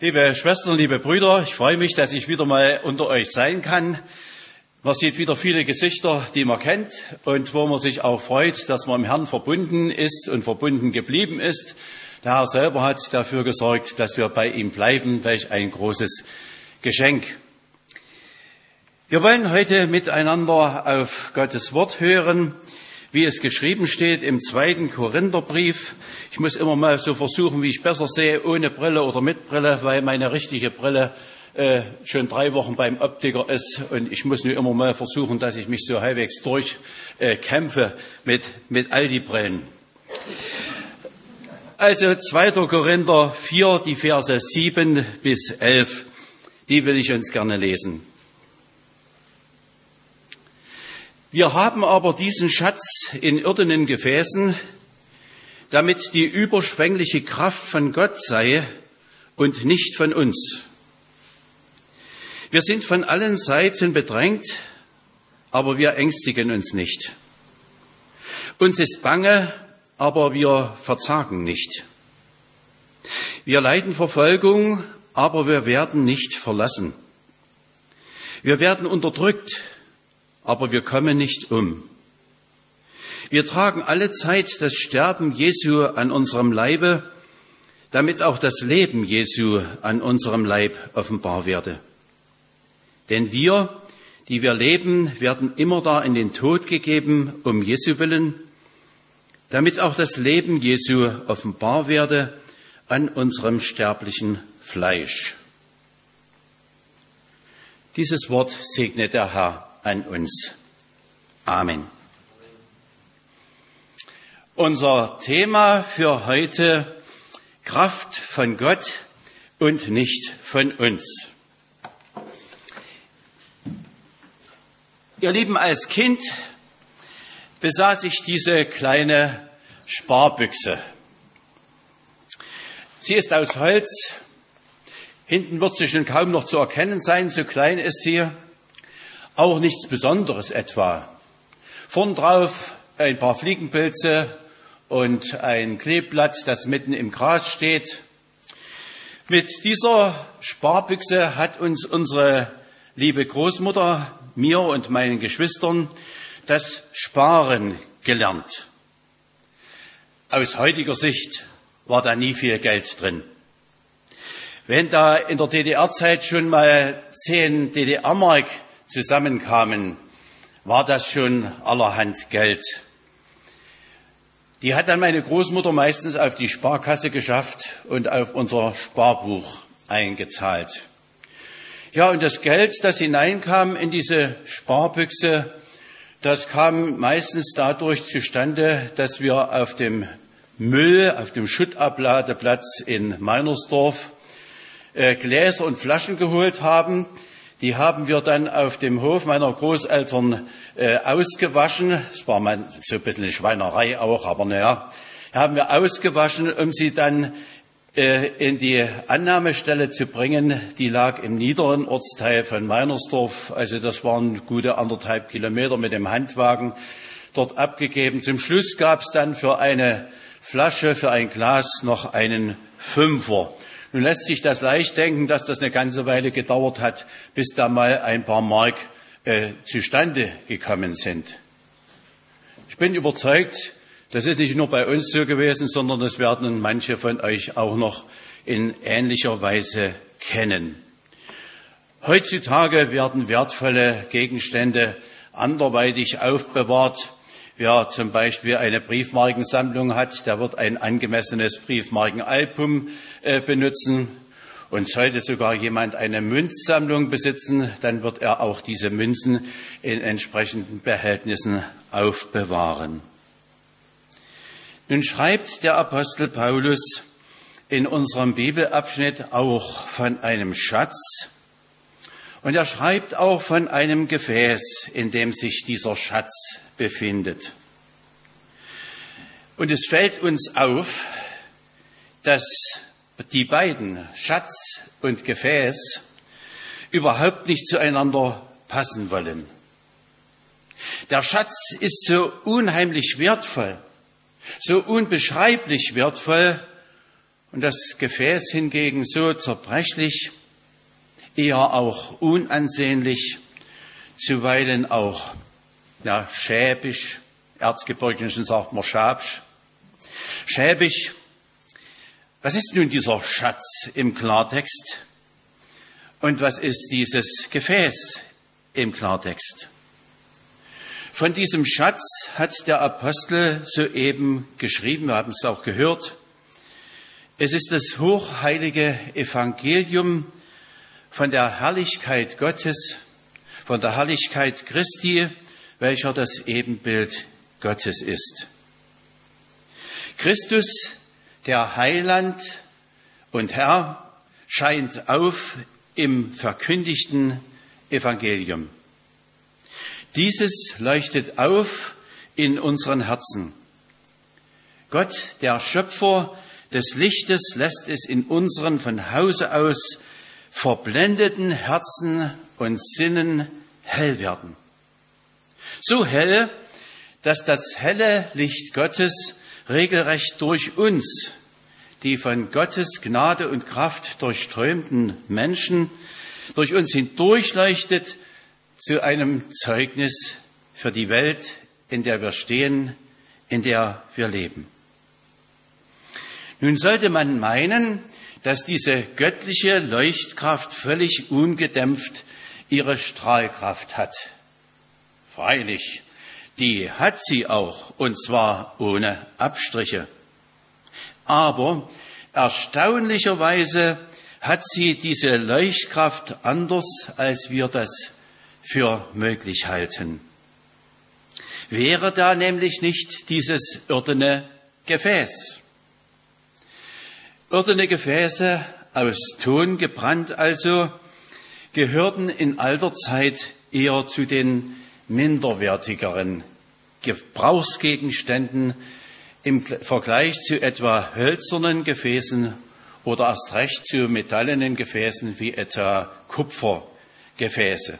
Liebe Schwestern, liebe Brüder, ich freue mich, dass ich wieder mal unter euch sein kann. Man sieht wieder viele Gesichter, die man kennt und wo man sich auch freut, dass man im Herrn verbunden ist und verbunden geblieben ist. Der Herr selber hat dafür gesorgt, dass wir bei ihm bleiben. Welch ein großes Geschenk. Wir wollen heute miteinander auf Gottes Wort hören, wie es geschrieben steht im 2. Korintherbrief. Ich muss immer mal so versuchen, wie ich besser sehe, ohne Brille oder mit Brille, weil meine richtige Brille schon 3 Wochen beim Optiker ist. Und ich muss nur immer mal versuchen, dass ich mich so halbwegs durchkämpfe mit all die Brillen. Also 2. Korinther 4, die Verse 7 bis 11, die will ich uns gerne lesen. Wir haben aber diesen Schatz in irdenen Gefäßen, damit die überschwängliche Kraft von Gott sei und nicht von uns. Wir sind von allen Seiten bedrängt, aber wir ängstigen uns nicht. Uns ist bange, aber wir verzagen nicht. Wir leiden Verfolgung, aber wir werden nicht verlassen. Wir werden unterdrückt, aber wir kommen nicht um. Wir tragen alle Zeit das Sterben Jesu an unserem Leibe, damit auch das Leben Jesu an unserem Leib offenbar werde. Denn wir, die wir leben, werden immer da in den Tod gegeben, um Jesu willen, damit auch das Leben Jesu offenbar werde an unserem sterblichen Fleisch. Dieses Wort segnet der Herr an uns. Amen. Unser Thema für heute: Kraft von Gott und nicht von uns. Ihr Lieben, als Kind besaß ich diese kleine Sparbüchse. Sie ist aus Holz. Hinten wird sie schon kaum noch zu erkennen sein, so klein ist sie. Auch nichts Besonderes etwa. Vorn drauf ein paar Fliegenpilze und ein Kleeblatt, das mitten im Gras steht. Mit dieser Sparbüchse hat uns unsere liebe Großmutter, mir und meinen Geschwistern, das Sparen gelernt. Aus heutiger Sicht war da nie viel Geld drin. Wenn da in der DDR-Zeit schon mal 10 DDR-Mark zusammenkamen, war das schon allerhand Geld. Die hat dann meine Großmutter meistens auf die Sparkasse geschafft und auf unser Sparbuch eingezahlt. Ja, und das Geld, das hineinkam in diese Sparbüchse, das kam meistens dadurch zustande, dass wir auf dem Schuttabladeplatz in Meinersdorf Gläser und Flaschen geholt haben. Die haben wir dann auf dem Hof meiner Großeltern ausgewaschen. Es war mal so ein bisschen eine Schweinerei auch, aber naja, haben wir ausgewaschen, um sie dann in die Annahmestelle zu bringen. Die lag im niederen Ortsteil von Meinersdorf. Also das waren gute 1,5 Kilometer mit dem Handwagen dort abgegeben. Zum Schluss gab es dann für eine Flasche, für ein Glas noch einen 5er. Nun lässt sich das leicht denken, dass das eine ganze Weile gedauert hat, bis da mal ein paar Mark zustande gekommen sind. Ich bin überzeugt, das ist nicht nur bei uns so gewesen, sondern das werden manche von euch auch noch in ähnlicher Weise kennen. Heutzutage werden wertvolle Gegenstände anderweitig aufbewahrt. Wer zum Beispiel eine Briefmarkensammlung hat, der wird ein angemessenes Briefmarkenalbum benutzen. Und sollte sogar jemand eine Münzsammlung besitzen, dann wird er auch diese Münzen in entsprechenden Behältnissen aufbewahren. Nun schreibt der Apostel Paulus in unserem Bibelabschnitt auch von einem Schatz. Und er schreibt auch von einem Gefäß, in dem sich dieser Schatz befindet. Und es fällt uns auf, dass die beiden, Schatz und Gefäß, überhaupt nicht zueinander passen wollen. Der Schatz ist so unheimlich wertvoll, so unbeschreiblich wertvoll, und das Gefäß hingegen so zerbrechlich, eher auch unansehnlich, zuweilen auch schäbig, Erzgebirgischen sagt man schäbig. Schäbig, was ist nun dieser Schatz im Klartext? Und was ist dieses Gefäß im Klartext? Von diesem Schatz hat der Apostel soeben geschrieben, wir haben es auch gehört. Es ist das hochheilige Evangelium von der Herrlichkeit Gottes, von der Herrlichkeit Christi, welcher das Ebenbild Gottes ist. Christus, der Heiland und Herr, scheint auf im verkündigten Evangelium. Dieses leuchtet auf in unseren Herzen. Gott, der Schöpfer des Lichtes, lässt es in unseren von Hause aus verblendeten Herzen und Sinnen hell werden. So hell, dass das helle Licht Gottes regelrecht durch uns, die von Gottes Gnade und Kraft durchströmten Menschen, durch uns hindurchleuchtet zu einem Zeugnis für die Welt, in der wir stehen, in der wir leben. Nun sollte man meinen, dass diese göttliche Leuchtkraft völlig ungedämpft ihre Strahlkraft hat. Freilich, die hat sie auch, und zwar ohne Abstriche. Aber erstaunlicherweise hat sie diese Leuchtkraft anders, als wir das für möglich halten. Wäre da nämlich nicht dieses irdene Gefäß. Irdene Gefäße, aus Ton gebrannt also, gehörten in alter Zeit eher zu den minderwertigeren Gebrauchsgegenständen im Vergleich zu etwa hölzernen Gefäßen oder erst recht zu metallenen Gefäßen wie etwa Kupfergefäße.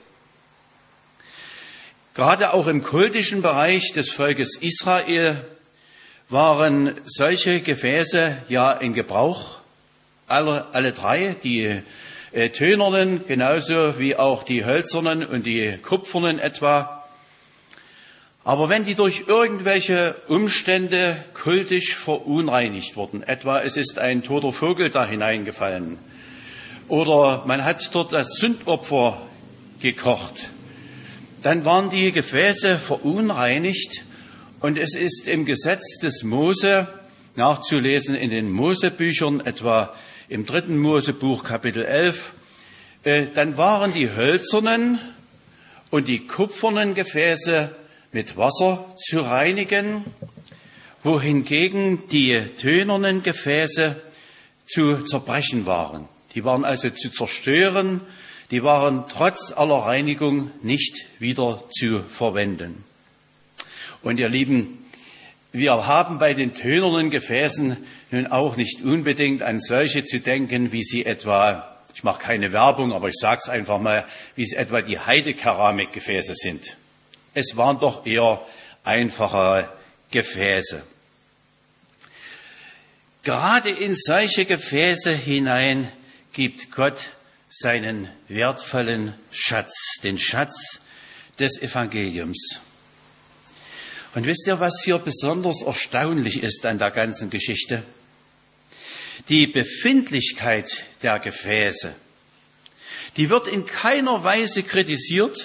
Gerade auch im kultischen Bereich des Volkes Israel waren solche Gefäße ja in Gebrauch, alle drei, die tönernen genauso wie auch die hölzernen und die kupfernen etwa. Aber wenn die durch irgendwelche Umstände kultisch verunreinigt wurden, etwa es ist ein toter Vogel da hineingefallen oder man hat dort das Sündopfer gekocht, dann waren die Gefäße verunreinigt und es ist im Gesetz des Mose nachzulesen in den Mosebüchern, etwa im 3. Mosebuch Kapitel 11, dann waren die hölzernen und die kupfernen Gefäße mit Wasser zu reinigen, wohingegen die tönernen Gefäße zu zerbrechen waren. Die waren also zu zerstören, die waren trotz aller Reinigung nicht wieder zu verwenden. Und ihr Lieben, wir haben bei den tönernen Gefäßen nun auch nicht unbedingt an solche zu denken, wie sie etwa, ich mache keine Werbung, aber ich sage es einfach mal, wie es etwa die Heidekeramikgefäße sind. Es waren doch eher einfache Gefäße. Gerade in solche Gefäße hinein gibt Gott seinen wertvollen Schatz, den Schatz des Evangeliums. Und wisst ihr, was hier besonders erstaunlich ist an der ganzen Geschichte? Die Befindlichkeit der Gefäße, die wird in keiner Weise kritisiert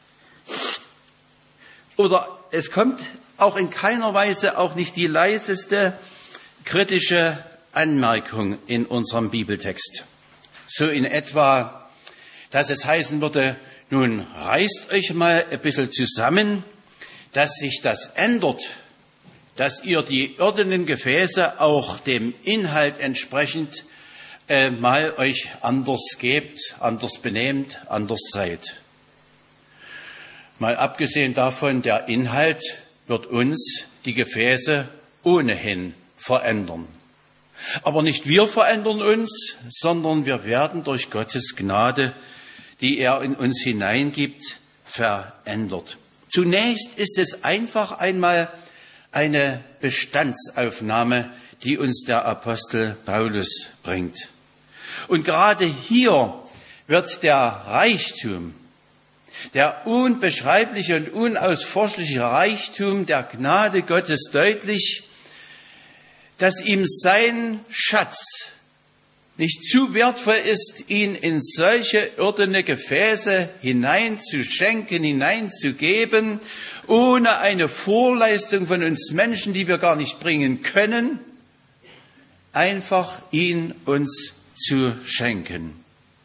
oder es kommt auch in keiner Weise auch nicht die leiseste kritische Anmerkung in unserem Bibeltext. So in etwa, dass es heißen würde, nun reißt euch mal ein bisschen zusammen, dass sich das ändert, dass ihr die irdenen Gefäße auch dem Inhalt entsprechend mal euch anders gebt, anders benehmt, anders seid. Mal abgesehen davon, der Inhalt wird uns die Gefäße ohnehin verändern. Aber nicht wir verändern uns, sondern wir werden durch Gottes Gnade, die er in uns hineingibt, verändert. Zunächst ist es einfach einmal eine Bestandsaufnahme, die uns der Apostel Paulus bringt. Und gerade hier wird der Reichtum, der unbeschreibliche und unausforschliche Reichtum der Gnade Gottes deutlich, dass ihm sein Schatz nicht zu wertvoll ist, ihn in solche irdene Gefäße hineinzuschenken, hineinzugeben, ohne eine Vorleistung von uns Menschen, die wir gar nicht bringen können, einfach ihn uns zu schenken.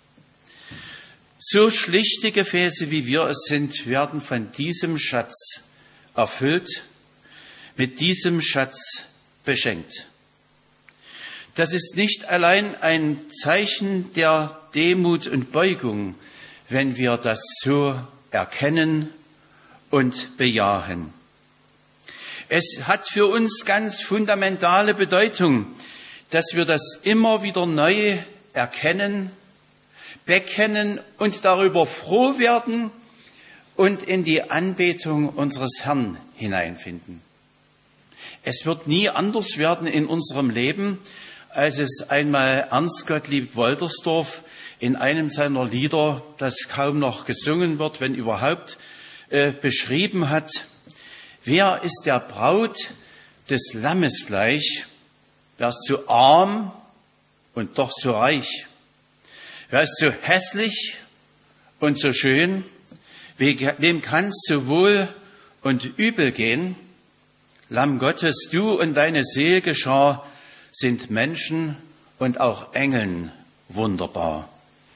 So schlichte Gefäße, wie wir es sind, werden von diesem Schatz erfüllt, mit diesem Schatz beschenkt. Das ist nicht allein ein Zeichen der Demut und Beugung, wenn wir das so erkennen und bejahen. Es hat für uns ganz fundamentale Bedeutung, dass wir das immer wieder neu erkennen, bekennen und darüber froh werden und in die Anbetung unseres Herrn hineinfinden. Es wird nie anders werden in unserem Leben, als es einmal Ernst Gottlieb Woltersdorf in einem seiner Lieder, das kaum noch gesungen wird, wenn überhaupt, beschrieben hat. Wer ist der Braut des Lammes gleich? Wer ist so arm und doch so reich? Wer ist so hässlich und so schön? Wem kann es so wohl und übel gehen? Lamm Gottes, du und deine Seelgeschar sind Menschen und auch Engeln wunderbar.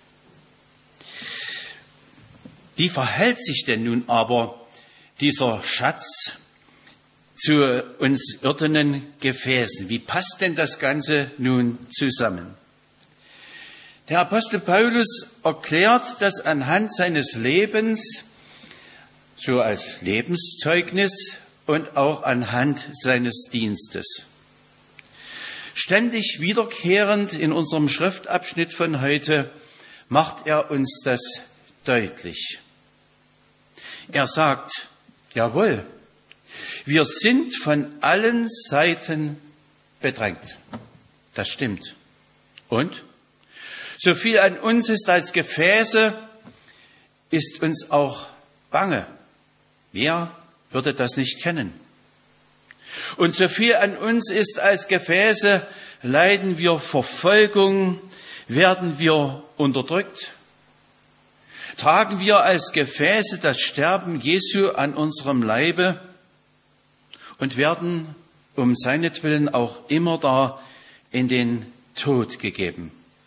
Wie verhält sich denn nun aber dieser Schatz zu uns irdenen Gefäßen? Wie passt denn das Ganze nun zusammen? Der Apostel Paulus erklärt das anhand seines Lebens, so als Lebenszeugnis und auch anhand seines Dienstes. Ständig wiederkehrend in unserem Schriftabschnitt von heute macht er uns das deutlich. Er sagt, jawohl, wir sind von allen Seiten bedrängt. Das stimmt. Und? So viel an uns ist als Gefäße, ist uns auch bange. Wer würde das nicht kennen? Und so viel an uns ist als Gefäße, leiden wir Verfolgung, werden wir unterdrückt, tragen wir als Gefäße das Sterben Jesu an unserem Leibe und werden um seinetwillen auch immer da in den Tod gegeben.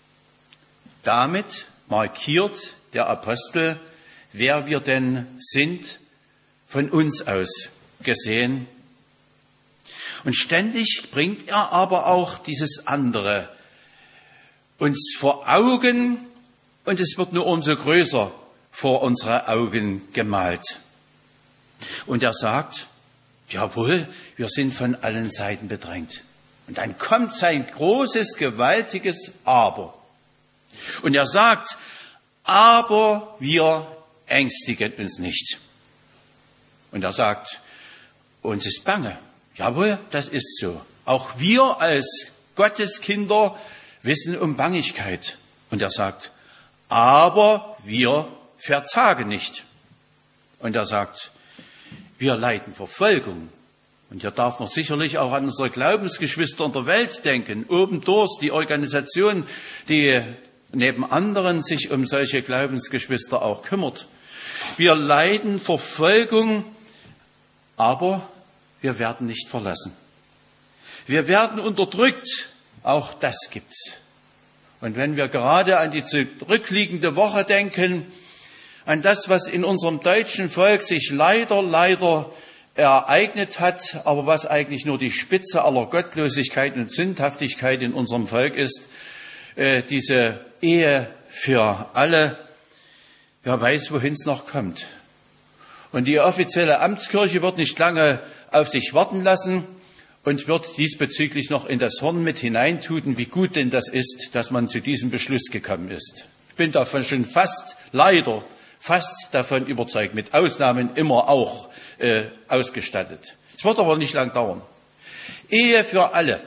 Damit markiert der Apostel, wer wir denn sind, von uns aus gesehen. Und ständig bringt er aber auch dieses andere uns vor Augen, und es wird nur umso größer vor unsere Augen gemalt. Und er sagt, jawohl, wir sind von allen Seiten bedrängt. Und dann kommt sein großes, gewaltiges Aber. Und er sagt, aber wir ängstigen uns nicht. Und er sagt, uns ist bange. Jawohl, das ist so. Auch wir als Gotteskinder wissen um Bangigkeit. Und er sagt, aber wir verzagen nicht. Und er sagt, wir leiden Verfolgung. Und hier darf man sicherlich auch an unsere Glaubensgeschwister in der Welt denken. Obendurch die Organisation, die neben anderen sich um solche Glaubensgeschwister auch kümmert. Wir leiden Verfolgung, aber wir werden nicht verlassen. Wir werden unterdrückt, auch das gibt's. Und wenn wir gerade an die zurückliegende Woche denken, an das, was in unserem deutschen Volk sich leider ereignet hat, aber was eigentlich nur die Spitze aller Gottlosigkeit und Sündhaftigkeit in unserem Volk ist, diese Ehe für alle, wer weiß, wohin es noch kommt. Und die offizielle Amtskirche wird nicht lange auf sich warten lassen und wird diesbezüglich noch in das Horn mit hineintun, wie gut denn das ist, dass man zu diesem Beschluss gekommen ist. Ich bin davon schon leider fast davon überzeugt, mit Ausnahmen immer auch ausgestattet. Es wird aber nicht lang dauern. Ehe für alle.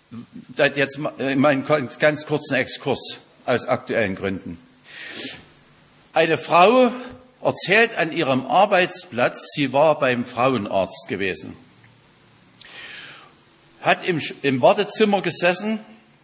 jetzt mal einen ganz kurzen Exkurs aus aktuellen Gründen. Eine Frau erzählt an ihrem Arbeitsplatz, sie war beim Frauenarzt gewesen, hat im Wartezimmer gesessen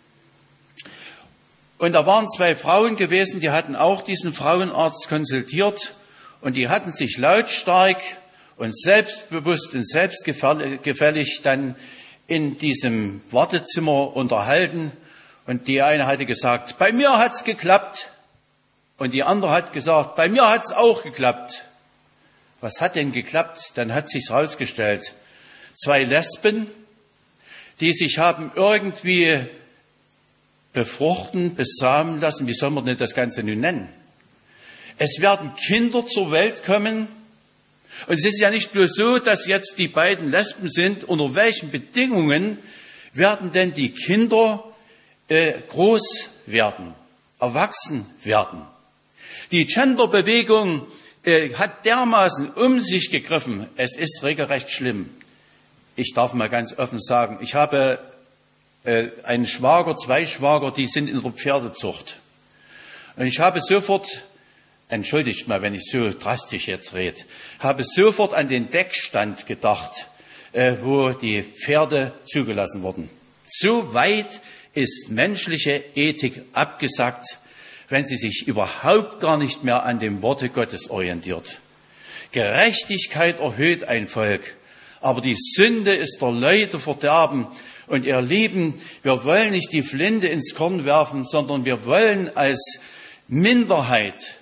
und da waren 2 Frauen gewesen, die hatten auch diesen Frauenarzt konsultiert und die hatten sich lautstark und selbstbewusst und selbstgefällig dann in diesem Wartezimmer unterhalten. Und die eine hatte gesagt, bei mir hat's geklappt. Und die andere hat gesagt, bei mir hat's auch geklappt. Was hat denn geklappt? Dann hat sich's rausgestellt. 2 Lesben, die sich haben irgendwie befruchten, besamen lassen. Wie soll man denn das Ganze nun nennen? Es werden Kinder zur Welt kommen. Und es ist ja nicht bloß so, dass jetzt die beiden Lesben sind. Unter welchen Bedingungen werden denn die Kinder groß werden, erwachsen werden? Die Genderbewegung hat dermaßen um sich gegriffen. Es ist regelrecht schlimm. Ich darf mal ganz offen sagen, ich habe einen Schwager, 2 Schwager, die sind in der Pferdezucht. Und ich habe sofort, entschuldigt mal, wenn ich so drastisch jetzt rede, habe sofort an den Deckstand gedacht, wo die Pferde zugelassen wurden. So weit ist menschliche Ethik abgesackt, wenn sie sich überhaupt gar nicht mehr an dem Worte Gottes orientiert. Gerechtigkeit erhöht ein Volk, aber die Sünde ist der Leute Verderben. Und ihr Lieben, wir wollen nicht die Flinte ins Korn werfen, sondern wir wollen als Minderheit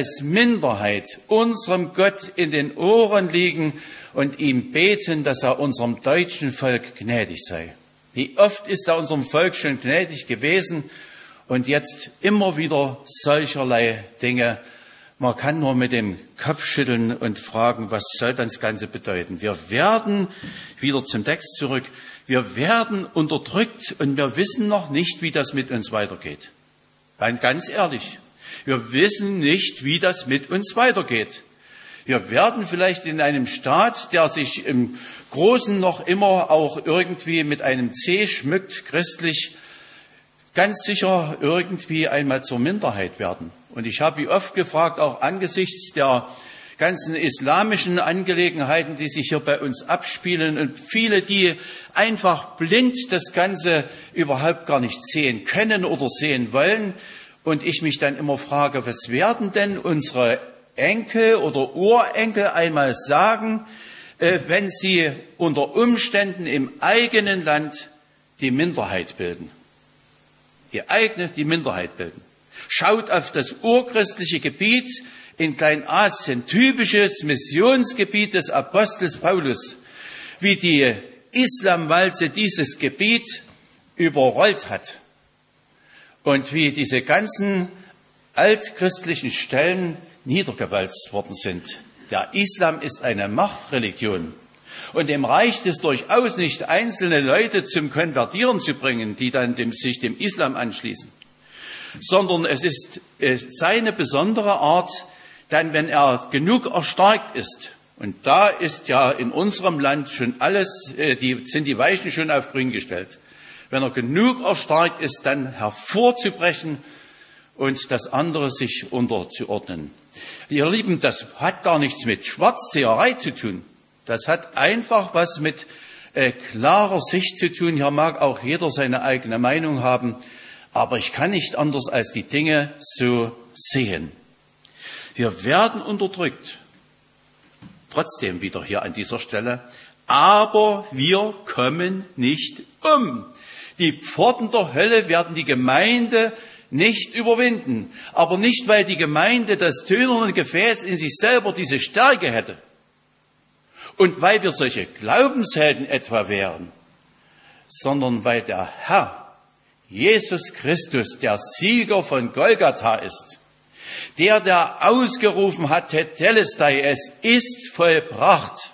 unserem Gott in den Ohren liegen und ihm beten, dass er unserem deutschen Volk gnädig sei. Wie oft ist er unserem Volk schon gnädig gewesen und jetzt immer wieder solcherlei Dinge. Man kann nur mit dem Kopf schütteln und fragen, was soll das Ganze bedeuten? Wir werden, wieder zum Text zurück, wir werden unterdrückt und wir wissen noch nicht, wie das mit uns weitergeht. Ganz ehrlich, wir wissen nicht, wie das mit uns weitergeht. Wir werden vielleicht in einem Staat, der sich im Großen noch immer auch irgendwie mit einem C schmückt, christlich, ganz sicher irgendwie einmal zur Minderheit werden. Und ich habe wie oft gefragt, auch angesichts der ganzen islamischen Angelegenheiten, die sich hier bei uns abspielen und viele, die einfach blind das Ganze überhaupt gar nicht sehen können oder sehen wollen. Und ich mich dann immer frage, was werden denn unsere Enkel oder Urenkel einmal sagen, wenn sie unter Umständen im eigenen Land die Minderheit bilden? Die Minderheit bilden. Schaut auf das urchristliche Gebiet in Kleinasien, typisches Missionsgebiet des Apostels Paulus, wie die Islamwalze dieses Gebiet überrollt hat und wie diese ganzen altchristlichen Stellen niedergewalzt worden sind. Der Islam ist eine Machtreligion. Und dem reicht es durchaus nicht, einzelne Leute zum Konvertieren zu bringen, die dann sich dem Islam anschließen, sondern es ist seine besondere Art, dann, wenn er genug erstarkt ist, und da ist ja in unserem Land schon sind die Weichen schon auf grün gestellt, wenn er genug erstarkt ist, dann hervorzubrechen und das andere sich unterzuordnen. Ihr Lieben, das hat gar nichts mit Schwarzseherei zu tun. Das hat einfach was mit klarer Sicht zu tun. Hier mag auch jeder seine eigene Meinung haben, aber ich kann nicht anders als die Dinge so sehen. Wir werden unterdrückt. Trotzdem wieder hier an dieser Stelle. Aber wir kommen nicht um. Die Pforten der Hölle werden die Gemeinde nicht überwinden. Aber nicht, weil die Gemeinde das tönerne Gefäß in sich selber diese Stärke hätte. Und weil wir solche Glaubenshelden etwa wären, sondern weil der Herr, Jesus Christus, der Sieger von Golgatha ist, der ausgerufen hat, Tetelestai, es ist vollbracht.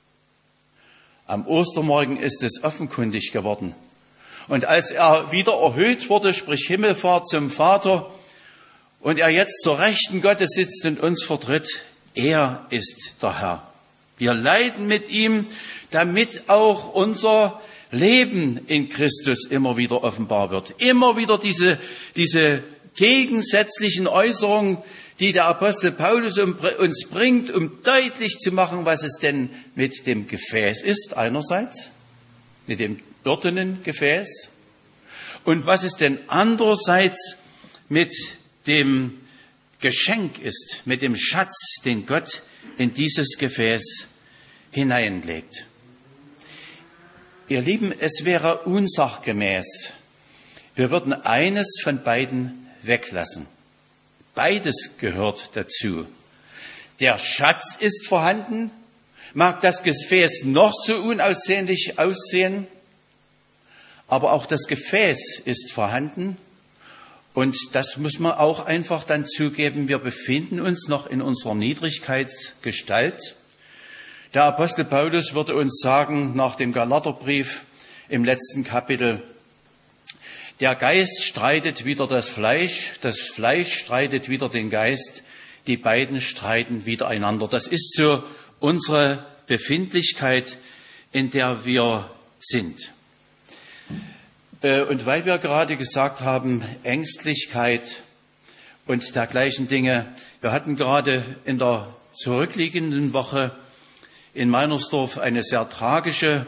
Am Ostermorgen ist es offenkundig geworden. Und als er wieder erhöht wurde, sprich Himmelfahrt zum Vater, und er jetzt zur Rechten Gottes sitzt und uns vertritt, er ist der Herr. Wir leiden mit ihm, damit auch unser Leben in Christus immer wieder offenbar wird. Immer wieder diese gegensätzlichen Äußerungen, die der Apostel Paulus uns bringt, um deutlich zu machen, was es denn mit dem Gefäß ist, einerseits, mit dem irdenen Gefäß, und was es denn andererseits mit dem Geschenk ist, mit dem Schatz, den Gott in dieses Gefäß hineinlegt. Ihr Lieben, es wäre unsachgemäß. Wir würden eines von beiden weglassen. Beides gehört dazu. Der Schatz ist vorhanden, mag das Gefäß noch so unaussehnlich aussehen, aber auch das Gefäß ist vorhanden. Und das muss man auch einfach dann zugeben, wir befinden uns noch in unserer Niedrigkeitsgestalt. Der Apostel Paulus würde uns sagen, nach dem Galaterbrief im letzten Kapitel, der Geist streitet wider das Fleisch streitet wider den Geist, die beiden streiten widereinander. Das ist so unsere Befindlichkeit, in der wir sind. Und weil wir gerade gesagt haben, Ängstlichkeit und dergleichen Dinge, wir hatten gerade in der zurückliegenden Woche in Meinersdorf ein sehr tragisches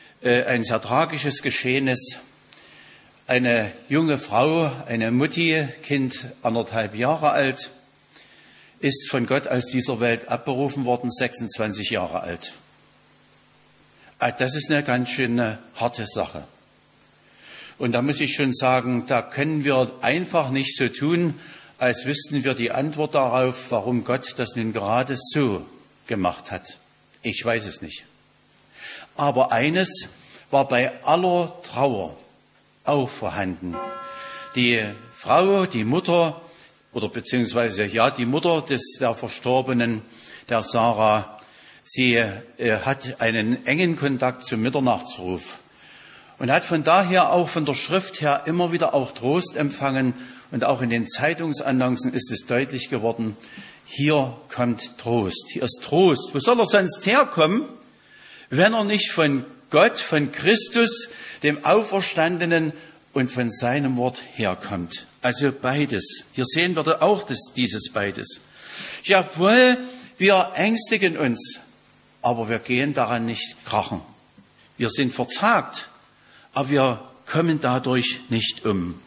Geschehnis. Eine junge Frau, eine Mutti, Kind 1,5 Jahre alt, ist von Gott aus dieser Welt abberufen worden, 26 Jahre alt. Das ist eine ganz schöne harte Sache. Und da muss ich schon sagen, da können wir einfach nicht so tun, als wüssten wir die Antwort darauf, warum Gott das nun gerade so gemacht hat. Ich weiß es nicht. Aber eines war bei aller Trauer auch vorhanden. Die Frau, die Mutter, oder beziehungsweise die Mutter der Verstorbenen, der Sarah, sie hat einen engen Kontakt zum Mitternachtsruf und hat von daher auch von der Schrift her immer wieder auch Trost empfangen. Und auch in den Zeitungsannoncen ist es deutlich geworden, hier kommt Trost, hier ist Trost. Wo soll er sonst herkommen, wenn er nicht von Gott, von Christus, dem Auferstandenen und von seinem Wort herkommt? Also beides. Hier sehen wir auch dieses beides. Jawohl, wir ängstigen uns, aber wir gehen daran nicht krachen. Wir sind verzagt, aber wir kommen dadurch nicht um.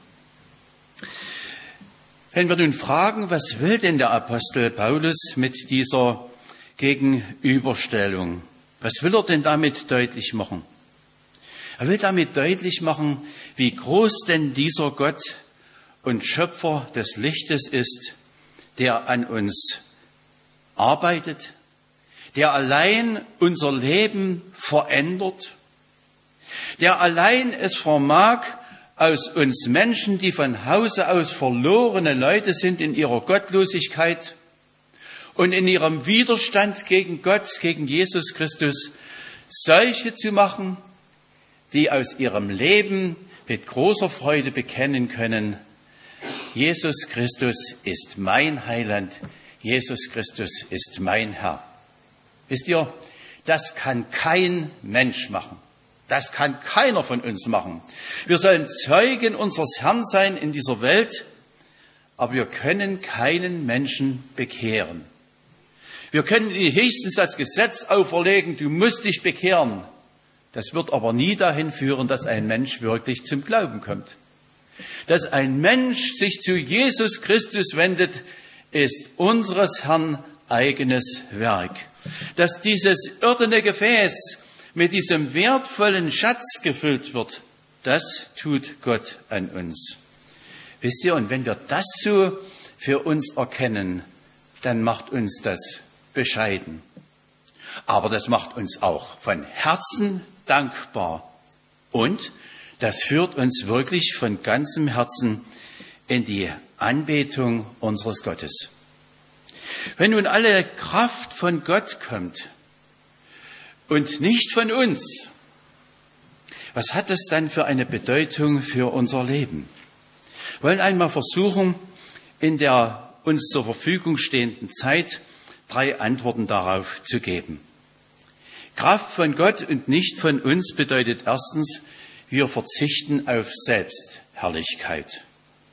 Wenn wir nun fragen, was will denn der Apostel Paulus mit dieser Gegenüberstellung? Was will er denn damit deutlich machen? Er will damit deutlich machen, wie groß denn dieser Gott und Schöpfer des Lichtes ist, der an uns arbeitet, der allein unser Leben verändert, der allein es vermag, aus uns Menschen, die von Hause aus verlorene Leute sind in ihrer Gottlosigkeit und in ihrem Widerstand gegen Gott, gegen Jesus Christus, solche zu machen, die aus ihrem Leben mit großer Freude bekennen können, Jesus Christus ist mein Heiland, Jesus Christus ist mein Herr. Wisst ihr, das kann kein Mensch machen. Das kann keiner von uns machen. Wir sollen Zeugen unseres Herrn sein in dieser Welt, aber wir können keinen Menschen bekehren. Wir können ihnen höchstens das Gesetz auferlegen, du musst dich bekehren. Das wird aber nie dahin führen, dass ein Mensch wirklich zum Glauben kommt. Dass ein Mensch sich zu Jesus Christus wendet, ist unseres Herrn eigenes Werk. Dass dieses irdene Gefäß mit diesem wertvollen Schatz gefüllt wird, das tut Gott an uns. Wisst ihr, und wenn wir das so für uns erkennen, dann macht uns das bescheiden. Aber das macht uns auch von Herzen dankbar. Und das führt uns wirklich von ganzem Herzen in die Anbetung unseres Gottes. Wenn nun alle Kraft von Gott kommt und nicht von uns, was hat das dann für eine Bedeutung für unser Leben? Wir wollen einmal versuchen, in der uns zur Verfügung stehenden Zeit 3 Antworten darauf zu geben. Kraft von Gott und nicht von uns bedeutet erstens, wir verzichten auf Selbstherrlichkeit.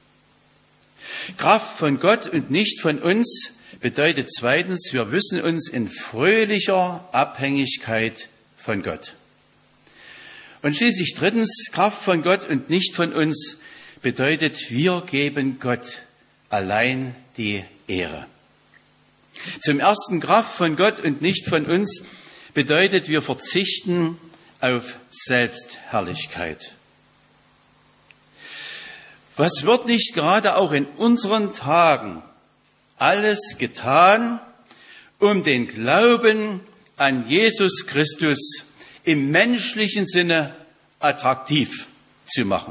Kraft von Gott und nicht von uns bedeutet zweitens, wir wissen uns in fröhlicher Abhängigkeit von Gott. Und schließlich drittens, Kraft von Gott und nicht von uns bedeutet, wir geben Gott allein die Ehre. Zum ersten, Kraft von Gott und nicht von uns bedeutet, wir verzichten auf Selbstherrlichkeit. Was wird nicht gerade auch in unseren Tagen alles getan, um den Glauben an Jesus Christus im menschlichen Sinne attraktiv zu machen?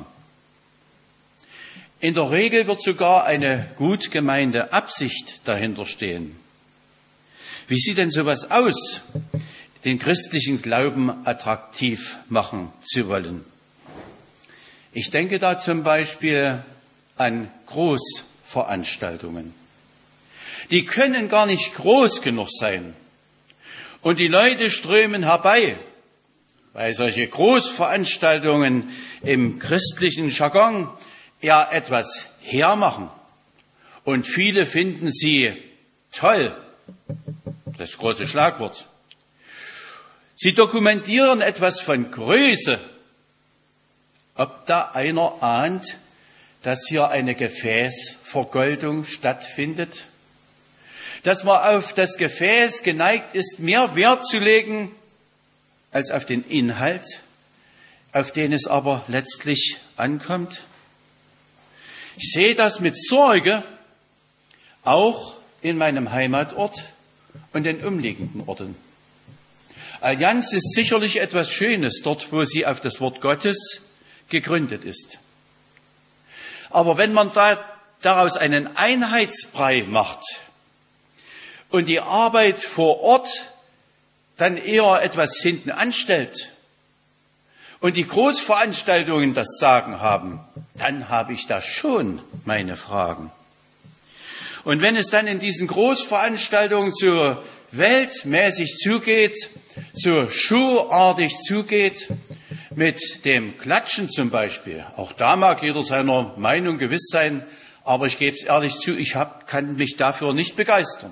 In der Regel wird sogar eine gut gemeinte Absicht dahinter stehen. Wie sieht denn sowas aus, den christlichen Glauben attraktiv machen zu wollen? Ich denke da zum Beispiel an Großveranstaltungen. Die können gar nicht groß genug sein. Und die Leute strömen herbei, weil solche Großveranstaltungen im christlichen Jargon ja etwas hermachen. Und viele finden sie toll, das große Schlagwort. Sie dokumentieren etwas von Größe. Ob da einer ahnt, dass hier eine Gefäßvergoldung stattfindet? Dass man auf das Gefäß geneigt ist, mehr Wert zu legen als auf den Inhalt, auf den es aber letztlich ankommt? Ich sehe das mit Sorge auch in meinem Heimatort und den umliegenden Orten. Allianz ist sicherlich etwas Schönes dort, wo sie auf das Wort Gottes gegründet ist. Aber wenn man daraus einen Einheitsbrei macht und die Arbeit vor Ort dann eher etwas hinten anstellt und die Großveranstaltungen das Sagen haben, dann habe ich da schon meine Fragen. Und wenn es dann in diesen Großveranstaltungen so weltmäßig zugeht, so schuhartig zugeht, mit dem Klatschen zum Beispiel, auch da mag jeder seiner Meinung gewiss sein, aber ich gebe es ehrlich zu, kann mich dafür nicht begeistern.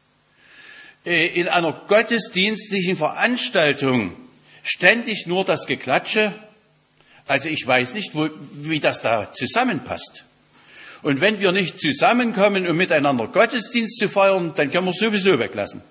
In einer gottesdienstlichen Veranstaltung ständig nur das Geklatsche, also ich weiß nicht, wie das da zusammenpasst. Und wenn wir nicht zusammenkommen, um miteinander Gottesdienst zu feiern, dann können wir es sowieso weglassen.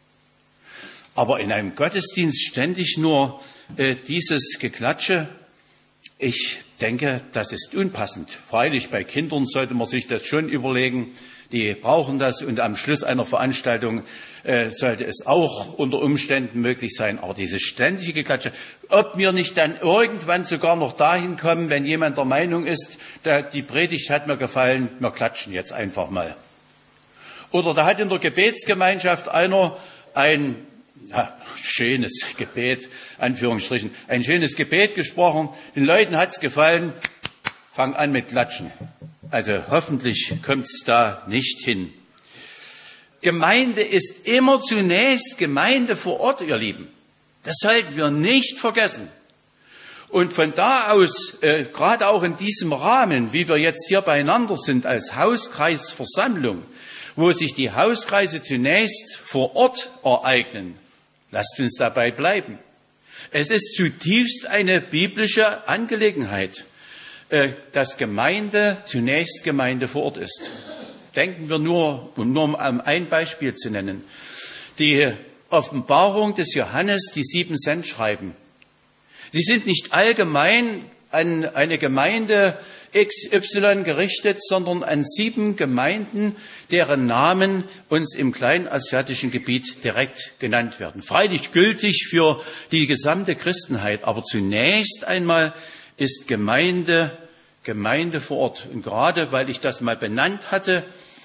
Aber in einem Gottesdienst ständig nur dieses Geklatsche, ich denke, das ist unpassend. Freilich, bei Kindern sollte man sich das schon überlegen, die brauchen das und am Schluss einer Veranstaltung sollte es auch unter Umständen möglich sein. Aber dieses ständige Geklatsche, ob wir nicht dann irgendwann sogar noch dahin kommen, wenn jemand der Meinung ist, die Predigt hat mir gefallen, wir klatschen jetzt einfach mal. Oder da hat in der Gebetsgemeinschaft einer ein schönes Gebet, Anführungsstrichen, ein schönes Gebet gesprochen. Den Leuten hat's gefallen, fang an mit Klatschen. Also hoffentlich kommt's da nicht hin. Gemeinde ist immer zunächst Gemeinde vor Ort, ihr Lieben. Das sollten wir nicht vergessen. Und von da aus, gerade auch in diesem Rahmen, wie wir jetzt hier beieinander sind als Hauskreisversammlung, wo sich die Hauskreise zunächst vor Ort ereignen, lasst uns dabei bleiben. Es ist zutiefst eine biblische Angelegenheit, dass Gemeinde zunächst Gemeinde vor Ort ist. Denken wir nur, um ein Beispiel zu nennen, die Offenbarung des Johannes, die 7 Sendschreiben. Die sind nicht allgemein an eine Gemeinde XY gerichtet, sondern an 7 Gemeinden, deren Namen uns im kleinasiatischen Gebiet direkt genannt werden. Freilich gültig für die gesamte Christenheit, aber zunächst einmal ist Gemeinde vor Ort. Und gerade weil ich das mal benannt hatte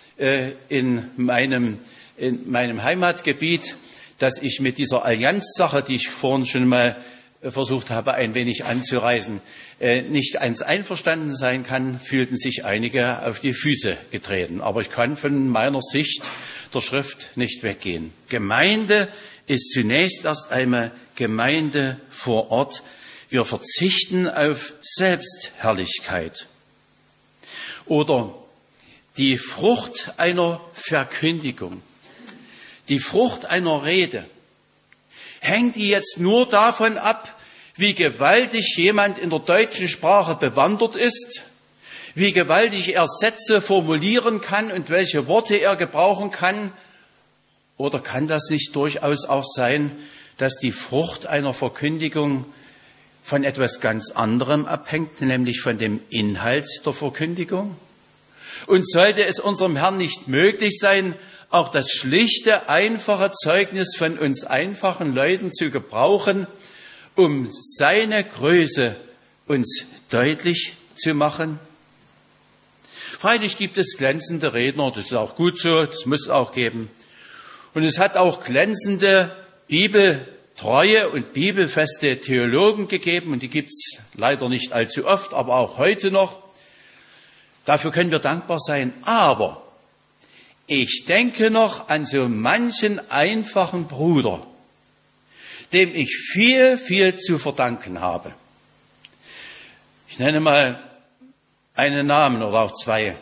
in meinem Heimatgebiet, dass ich mit dieser Allianzsache, die ich vorhin schon mal versucht habe, ein wenig anzureißen, nicht ganz einverstanden sein kann, fühlten sich einige auf die Füße getreten. Aber ich kann von meiner Sicht der Schrift nicht weggehen. Gemeinde ist zunächst erst einmal Gemeinde vor Ort. Wir verzichten auf Selbstherrlichkeit. Oder die Frucht einer Verkündigung, die Frucht einer Rede. Hängt die jetzt nur davon ab, wie gewaltig jemand in der deutschen Sprache bewandert ist, wie gewaltig er Sätze formulieren kann und welche Worte er gebrauchen kann? Oder kann das nicht durchaus auch sein, dass die Frucht einer Verkündigung von etwas ganz anderem abhängt, nämlich von dem Inhalt der Verkündigung? Und sollte es unserem Herrn nicht möglich sein, auch das schlichte, einfache Zeugnis von uns einfachen Leuten zu gebrauchen, um seine Größe uns deutlich zu machen? Freilich gibt es glänzende Redner, das ist auch gut so, das muss es auch geben. Und es hat auch glänzende bibeltreue und bibelfeste Theologen gegeben, und die gibt es leider nicht allzu oft, aber auch heute noch. Dafür können wir dankbar sein. Aber ich denke noch an so manchen einfachen Bruder, dem ich viel, viel zu verdanken habe. Ich nenne mal einen Namen oder auch zwei.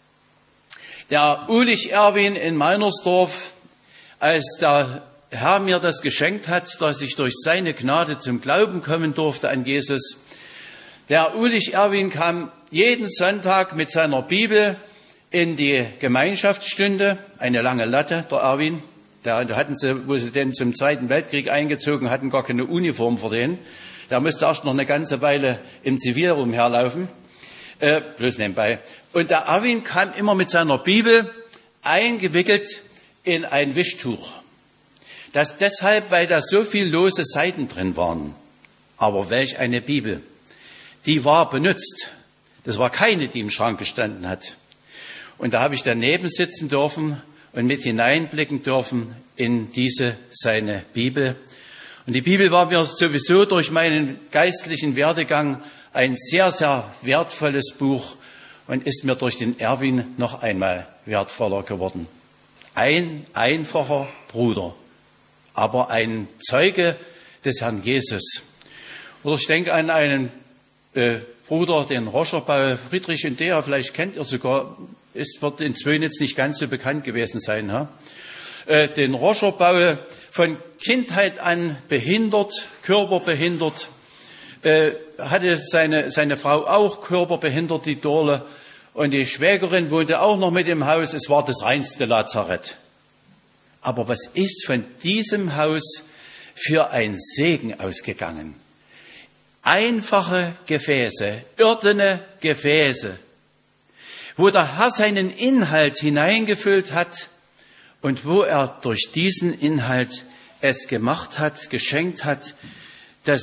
Der Ulich Erwin in Meinersdorf, als der Herr mir das geschenkt hat, dass ich durch seine Gnade zum Glauben kommen durfte an Jesus. Der Ulich Erwin kam jeden Sonntag mit seiner Bibel in die Gemeinschaftsstunde, eine lange Latte, der Erwin. Da hatten sie, wo sie den zum Zweiten Weltkrieg eingezogen hatten, gar keine Uniform für den. Der musste erst noch eine ganze Weile im Zivil rumherlaufen. Bloß nebenbei. Und der Erwin kam immer mit seiner Bibel eingewickelt in ein Wischtuch. Das deshalb, weil da so viel lose Seiten drin waren. Aber welch eine Bibel. Die war benutzt. Das war keine, die im Schrank gestanden hat. Und da habe ich daneben sitzen dürfen und mit hineinblicken dürfen in diese seine Bibel. Und die Bibel war mir sowieso durch meinen geistlichen Werdegang ein sehr, sehr wertvolles Buch und ist mir durch den Erwin noch einmal wertvoller geworden. Ein einfacher Bruder, aber ein Zeuge des Herrn Jesus. Oder ich denke an einen Bruder, den Roscherbau, Friedrich in Dea, vielleicht kennt ihr sogar, wird in Zwönitz nicht ganz so bekannt gewesen sein. Den Roscherbau, von Kindheit an behindert, körperbehindert, hatte seine Frau auch körperbehindert, die Dorle, und die Schwägerin wohnte auch noch mit im Haus. Es war das reinste Lazarett. Aber was ist von diesem Haus für ein Segen ausgegangen? Einfache Gefäße, irdene Gefäße, wo der Herr seinen Inhalt hineingefüllt hat und wo er durch diesen Inhalt es gemacht hat, geschenkt hat, dass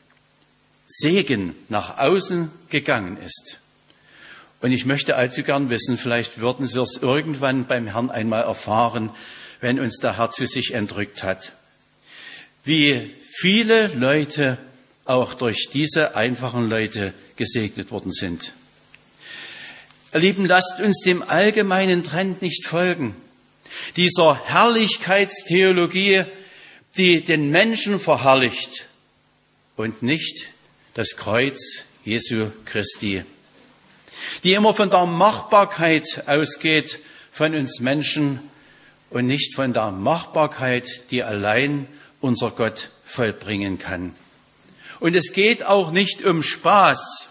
Segen nach außen gegangen ist. Und ich möchte allzu gern wissen, vielleicht würden Sie es irgendwann beim Herrn einmal erfahren, wenn uns der Herr zu sich entrückt hat, wie viele Leute auch durch diese einfachen Leute gesegnet worden sind. Ihr Lieben, lasst uns dem allgemeinen Trend nicht folgen, dieser Herrlichkeitstheologie, die den Menschen verherrlicht und nicht das Kreuz Jesu Christi, die immer von der Machbarkeit ausgeht von uns Menschen und nicht von der Machbarkeit, die allein unser Gott vollbringen kann. Und es geht auch nicht um Spaß.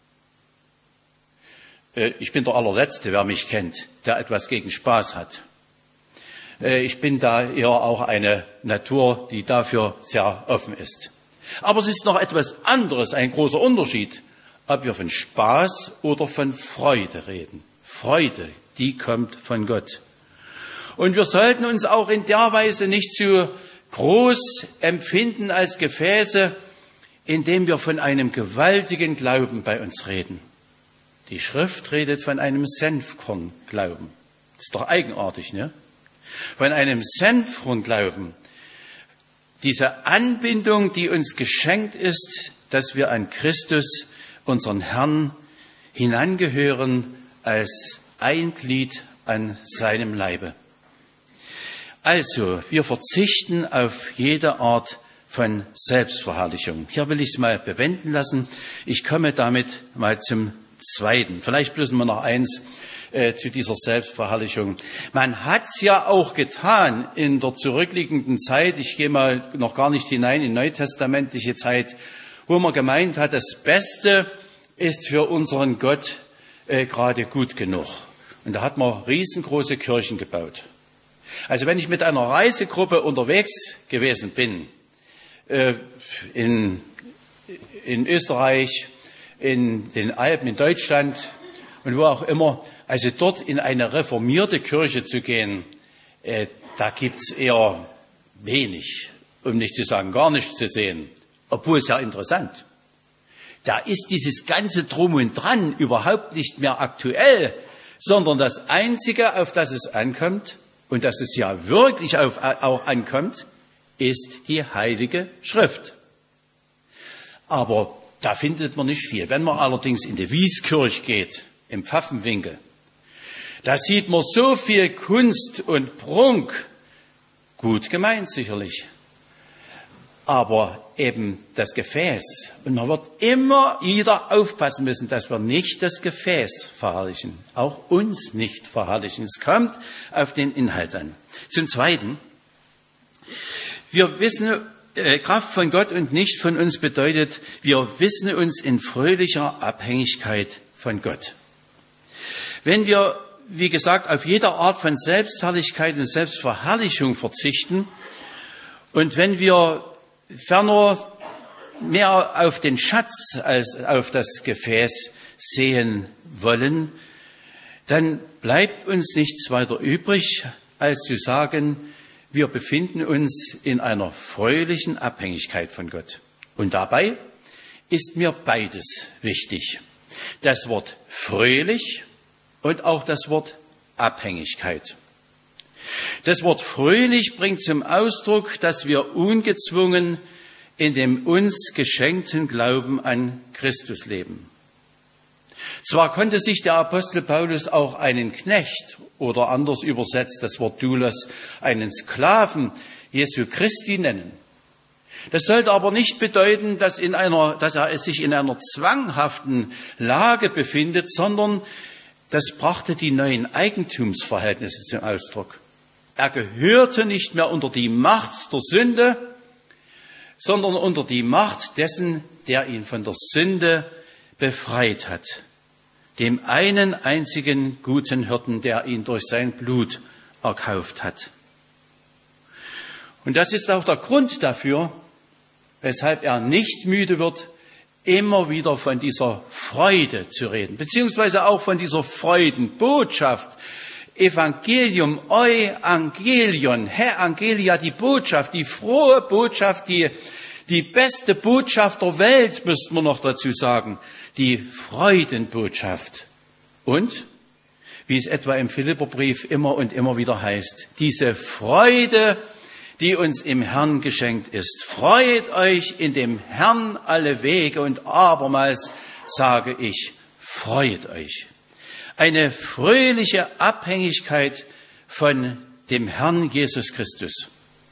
Ich bin der Allerletzte, wer mich kennt, der etwas gegen Spaß hat. Ich bin da eher auch eine Natur, die dafür sehr offen ist. Aber es ist noch etwas anderes, ein großer Unterschied, ob wir von Spaß oder von Freude reden. Freude, die kommt von Gott. Und wir sollten uns auch in der Weise nicht zu groß empfinden als Gefäße, indem wir von einem gewaltigen Glauben bei uns reden. Die Schrift redet von einem Senfkornglauben. Das ist doch eigenartig, ne? Von einem Senfkornglauben. Diese Anbindung, die uns geschenkt ist, dass wir an Christus, unseren Herrn, hinangehören als ein Glied an seinem Leibe. Also, wir verzichten auf jede Art von Selbstverherrlichung. Hier will ich es mal bewenden lassen. Ich komme damit mal zum Zweiten. Vielleicht bloß mal noch eins zu dieser Selbstverherrlichung. Man hat es ja auch getan in der zurückliegenden Zeit. Ich gehe mal noch gar nicht hinein in neutestamentliche Zeit, wo man gemeint hat, das Beste ist für unseren Gott gerade gut genug. Und da hat man riesengroße Kirchen gebaut. Also wenn ich mit einer Reisegruppe unterwegs gewesen bin, in Österreich, in den Alpen, in Deutschland und wo auch immer, also dort in eine reformierte Kirche zu gehen, da gibt's eher wenig, um nicht zu sagen gar nichts zu sehen, obwohl es ja interessant. Da ist dieses ganze Drum und Dran überhaupt nicht mehr aktuell, sondern das Einzige, auf das es ankommt, und dass es ja wirklich auch ankommt, ist die Heilige Schrift. Aber da findet man nicht viel. Wenn man allerdings in die Wieskirche geht, im Pfaffenwinkel, da sieht man so viel Kunst und Prunk, gut gemeint sicherlich, aber eben das Gefäß. Und man wird immer wieder aufpassen müssen, dass wir nicht das Gefäß verherrlichen, auch uns nicht verherrlichen. Es kommt auf den Inhalt an. Zum Zweiten, wir wissen, Kraft von Gott und nicht von uns bedeutet, wir wissen uns in fröhlicher Abhängigkeit von Gott. Wenn wir, wie gesagt, auf jede Art von Selbstherrlichkeit und Selbstverherrlichung verzichten und wenn wir ferner mehr auf den Schatz als auf das Gefäß sehen wollen, dann bleibt uns nichts weiter übrig, als zu sagen, wir befinden uns in einer fröhlichen Abhängigkeit von Gott. Und dabei ist mir beides wichtig. Das Wort fröhlich und auch das Wort Abhängigkeit. Das Wort fröhlich bringt zum Ausdruck, dass wir ungezwungen in dem uns geschenkten Glauben an Christus leben. Zwar konnte sich der Apostel Paulus auch einen Knecht oder anders übersetzt das Wort Doulos, einen Sklaven Jesu Christi nennen. Das sollte aber nicht bedeuten, dass er sich in einer zwanghaften Lage befindet, sondern das brachte die neuen Eigentumsverhältnisse zum Ausdruck. Er gehörte nicht mehr unter die Macht der Sünde, sondern unter die Macht dessen, der ihn von der Sünde befreit hat. Dem einen einzigen guten Hirten, der ihn durch sein Blut erkauft hat. Und das ist auch der Grund dafür, weshalb er nicht müde wird, immer wieder von dieser Freude zu reden, beziehungsweise auch von dieser Freudenbotschaft. Evangelium, Euangelion, Angelia, die Botschaft, die frohe Botschaft, die beste Botschaft der Welt, müsste man noch dazu sagen, die Freudenbotschaft. Und, wie es etwa im Philipperbrief immer und immer wieder heißt, diese Freude, die uns im Herrn geschenkt ist. Freut euch in dem Herrn alle Wege und abermals sage ich, freut euch. Eine fröhliche Abhängigkeit von dem Herrn Jesus Christus.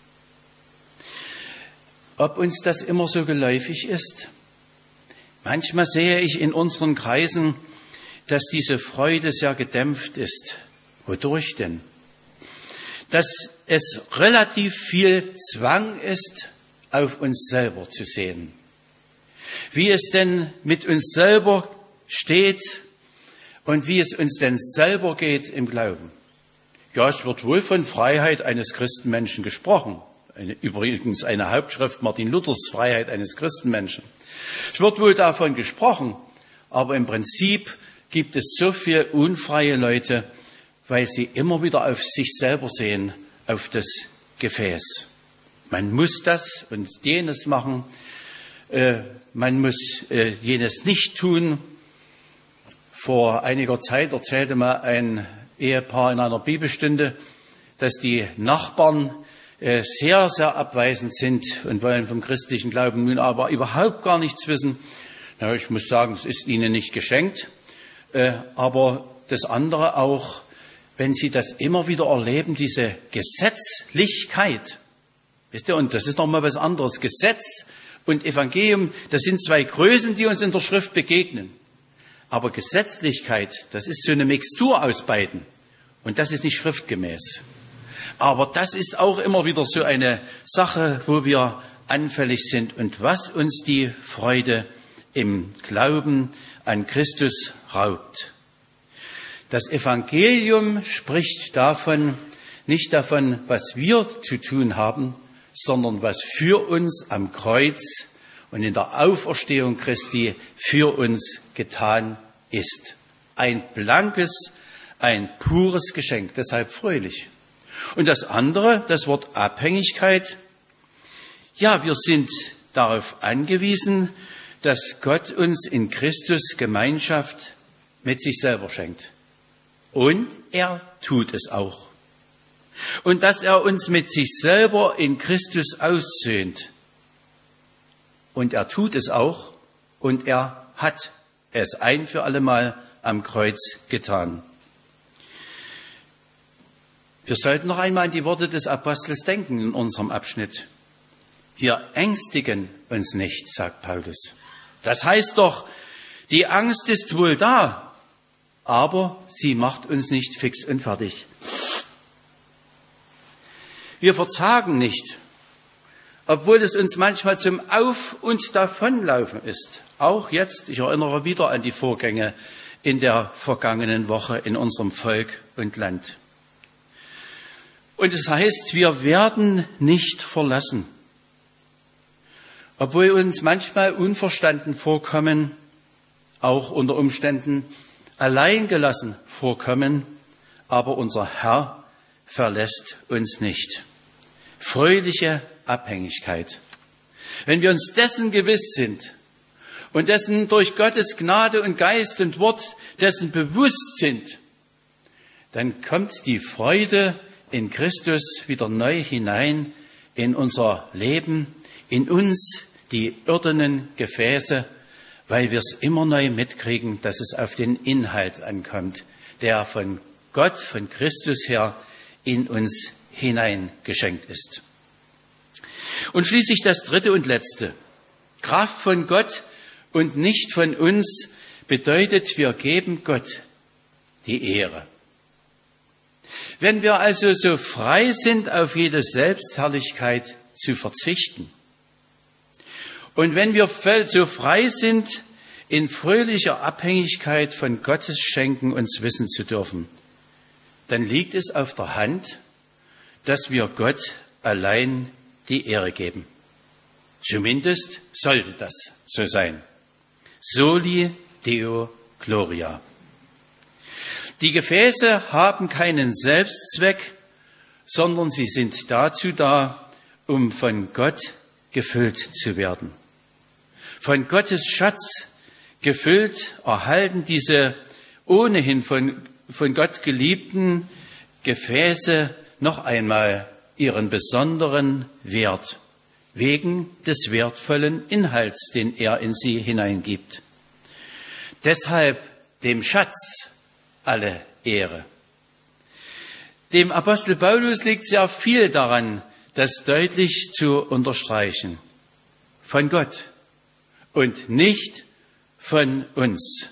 Ob uns das immer so geläufig ist? Manchmal sehe ich in unseren Kreisen, dass diese Freude sehr gedämpft ist. Wodurch denn? Dass es relativ viel Zwang ist, auf uns selber zu sehen. Wie es denn mit uns selber steht und wie es uns denn selber geht im Glauben. Ja, es wird wohl von Freiheit eines Christenmenschen gesprochen. Übrigens eine Hauptschrift Martin Luthers, Freiheit eines Christenmenschen. Es wird wohl davon gesprochen, aber im Prinzip gibt es so viele unfreie Leute, weil sie immer wieder auf sich selber sehen, auf das Gefäß. Man muss das und jenes machen, man muss jenes nicht tun. Vor einiger Zeit erzählte mal ein Ehepaar in einer Bibelstunde, dass die Nachbarn sehr, sehr abweisend sind und wollen vom christlichen Glauben nun aber überhaupt gar nichts wissen. Ja, ich muss sagen, es ist ihnen nicht geschenkt, aber das andere auch, wenn sie das immer wieder erleben, diese Gesetzlichkeit, Wisst ihr, und das ist nochmal was anderes. Gesetz und Evangelium, das sind zwei Größen, die uns in der Schrift begegnen. Aber Gesetzlichkeit, das ist so eine Mixtur aus beiden. Und das ist nicht schriftgemäß. Aber das ist auch immer wieder so eine Sache, wo wir anfällig sind und was uns die Freude im Glauben an Christus raubt. Das Evangelium spricht nicht davon, was wir zu tun haben, sondern was für uns am Kreuz und in der Auferstehung Christi für uns getan ist. Ein blankes, ein pures Geschenk, deshalb fröhlich. Und das andere, das Wort Abhängigkeit. Ja, wir sind darauf angewiesen, dass Gott uns in Christus Gemeinschaft mit sich selber schenkt. Und er tut es auch. Und dass er uns mit sich selber in Christus aussöhnt. Und er tut es auch und er hat es ein für allemal am Kreuz getan. Wir sollten noch einmal an die Worte des Apostels denken in unserem Abschnitt. Wir ängstigen uns nicht, sagt Paulus. Das heißt doch, die Angst ist wohl da, aber sie macht uns nicht fix und fertig. Wir verzagen nicht, obwohl es uns manchmal zum Auf- und Davonlaufen ist. Auch jetzt, ich erinnere wieder an die Vorgänge in der vergangenen Woche in unserem Volk und Land. Und es heißt, wir werden nicht verlassen. Obwohl uns manchmal unverstanden vorkommen, auch unter Umständen alleingelassen vorkommen, aber unser Herr verlässt uns nicht. Fröhliche Abhängigkeit. Wenn wir uns dessen gewiss sind und dessen durch Gottes Gnade und Geist und Wort dessen bewusst sind, dann kommt die Freude in Christus wieder neu hinein in unser Leben, in uns, die irdenen Gefäße, weil wir es immer neu mitkriegen, dass es auf den Inhalt ankommt, der von Gott, von Christus her in uns hineingeschenkt ist. Und schließlich das dritte und letzte. Kraft von Gott und nicht von uns bedeutet, wir geben Gott die Ehre. Wenn wir also so frei sind, auf jede Selbstherrlichkeit zu verzichten, und wenn wir so frei sind, in fröhlicher Abhängigkeit von Gottes Schenken uns wissen zu dürfen, dann liegt es auf der Hand, dass wir Gott allein die Ehre geben. Zumindest sollte das so sein. Soli Deo Gloria. Die Gefäße haben keinen Selbstzweck, sondern sie sind dazu da, um von Gott gefüllt zu werden. Von Gottes Schatz gefüllt erhalten diese ohnehin von Gott geliebten Gefäße noch einmal ihren besonderen Wert, wegen des wertvollen Inhalts, den er in sie hineingibt. Deshalb dem Schatz alle Ehre. Dem Apostel Paulus liegt sehr viel daran, das deutlich zu unterstreichen. Von Gott und nicht von uns.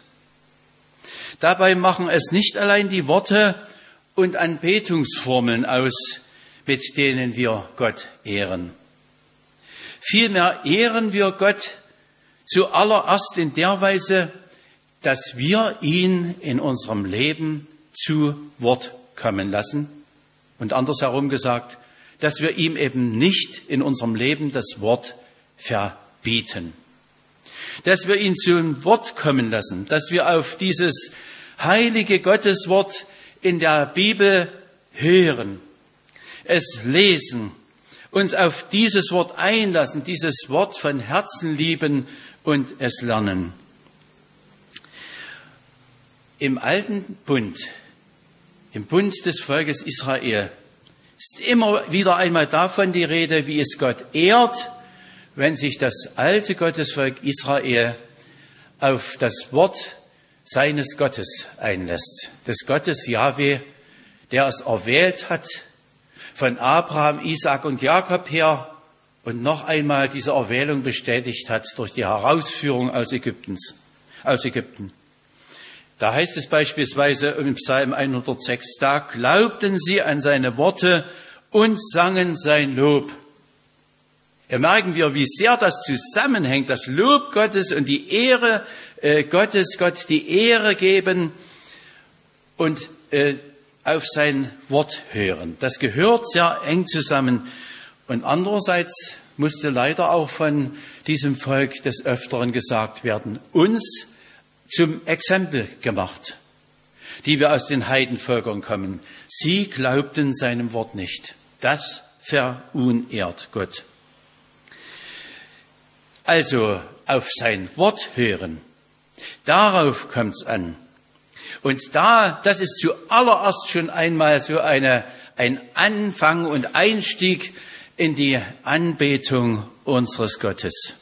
Dabei machen es nicht allein die Worte und Anbetungsformeln aus, mit denen wir Gott ehren. Vielmehr ehren wir Gott zuallererst in der Weise, dass wir ihn in unserem Leben zu Wort kommen lassen. Und andersherum gesagt, dass wir ihm eben nicht in unserem Leben das Wort verbieten. Dass wir ihn zum Wort kommen lassen, dass wir auf dieses heilige Gotteswort in der Bibel hören, es lesen, uns auf dieses Wort einlassen, dieses Wort von Herzen lieben und es lernen. Im alten Bund, im Bund des Volkes Israel, ist immer wieder einmal davon die Rede, wie es Gott ehrt, wenn sich das alte Gottesvolk Israel auf das Wort seines Gottes einlässt, des Gottes Jahwe, der es erwählt hat, von Abraham, Isaak und Jakob her und noch einmal diese Erwählung bestätigt hat durch die Herausführung aus Ägypten. Da heißt es beispielsweise im Psalm 106, da glaubten sie an seine Worte und sangen sein Lob. Hier merken wir, wie sehr das zusammenhängt, das Lob Gottes und die Ehre Gottes, Gott die Ehre geben und auf sein Wort hören. Das gehört sehr eng zusammen. Und andererseits musste leider auch von diesem Volk des Öfteren gesagt werden, uns zum Exempel gemacht, die wir aus den Heidenvölkern kommen. Sie glaubten seinem Wort nicht. Das verunehrt Gott. Also auf sein Wort hören, darauf kommt es an. Und das ist zuallererst schon einmal so ein Anfang und Einstieg in die Anbetung unseres Gottes.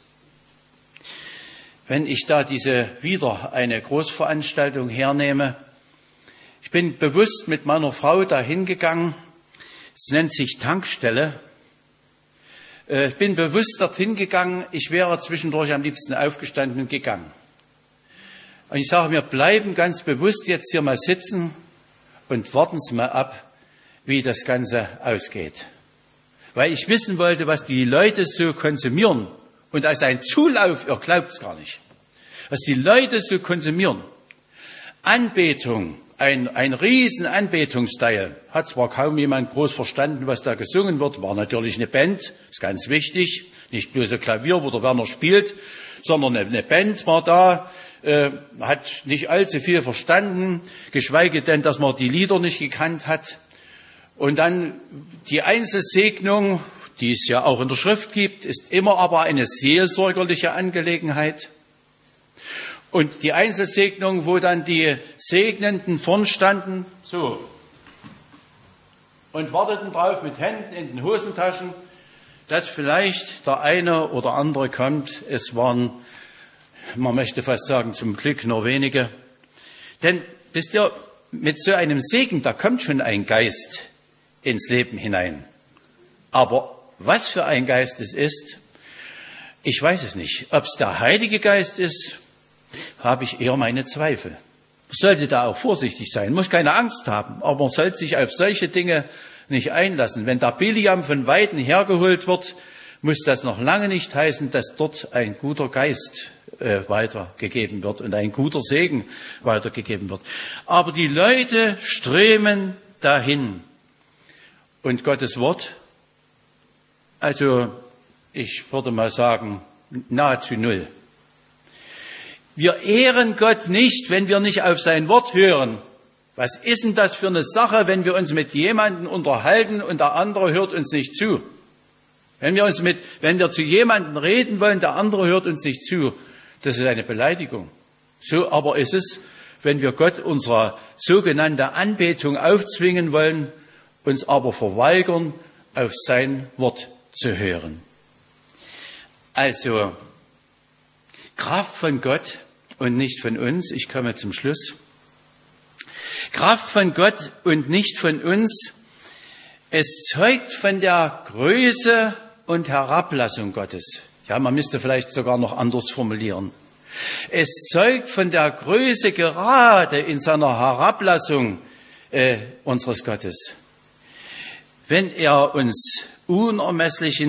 Wenn ich da wieder eine Großveranstaltung hernehme, ich bin bewusst mit meiner Frau dahin gegangen, es nennt sich Tankstelle. Ich bin bewusst dorthin gegangen, ich wäre zwischendurch am liebsten aufgestanden und gegangen. Und ich sage, wir bleiben ganz bewusst jetzt hier mal sitzen und warten Sie mal ab, wie das Ganze ausgeht. Weil ich wissen wollte, was die Leute so konsumieren. Und als ein Zulauf, ihr glaubt es gar nicht, was die Leute so konsumieren. Anbetung, ein riesen Anbetungsteil. Hat zwar kaum jemand groß verstanden, was da gesungen wird, war natürlich eine Band, ist ganz wichtig. Nicht bloß ein Klavier, wo der Werner spielt, sondern eine Band war da. Hat nicht allzu viel verstanden, geschweige denn, dass man die Lieder nicht gekannt hat. Und dann die Einzelsegnung, die es ja auch in der Schrift gibt, ist immer aber eine seelsorgerliche Angelegenheit. Und die Einzelsegnung, wo dann die Segnenden vorn standen, so, und warteten drauf mit Händen in den Hosentaschen, dass vielleicht der eine oder andere kommt. Es waren, man möchte fast sagen, zum Glück nur wenige. Denn, wisst ihr, mit so einem Segen, da kommt schon ein Geist ins Leben hinein. Aber was für ein Geist es ist, ich weiß es nicht. Ob es der Heilige Geist ist, habe ich eher meine Zweifel. Man sollte da auch vorsichtig sein, muss keine Angst haben, aber man sollte sich auf solche Dinge nicht einlassen. Wenn der Biliam von Weiden hergeholt wird, muss das noch lange nicht heißen, dass dort ein guter Geist weitergegeben wird und ein guter Segen weitergegeben wird. Aber die Leute strömen dahin. Und Gottes Wort, also ich würde mal sagen, nahezu null. Wir ehren Gott nicht, wenn wir nicht auf sein Wort hören. Was ist denn das für eine Sache, wenn wir uns mit jemandem unterhalten und der andere hört uns nicht zu? Wenn wir zu jemandem reden wollen, der andere hört uns nicht zu, das ist eine Beleidigung. So aber ist es, wenn wir Gott unsere sogenannte Anbetung aufzwingen wollen, uns aber verweigern, auf sein Wort zu hören. Also, Kraft von Gott und nicht von uns. Ich komme zum Schluss. Kraft von Gott und nicht von uns. Es zeugt von der Größe und Herablassung Gottes. Ja, man müsste vielleicht sogar noch anders formulieren. Es zeugt von der Größe gerade in seiner Herablassung unseres Gottes. Wenn er uns unermesslich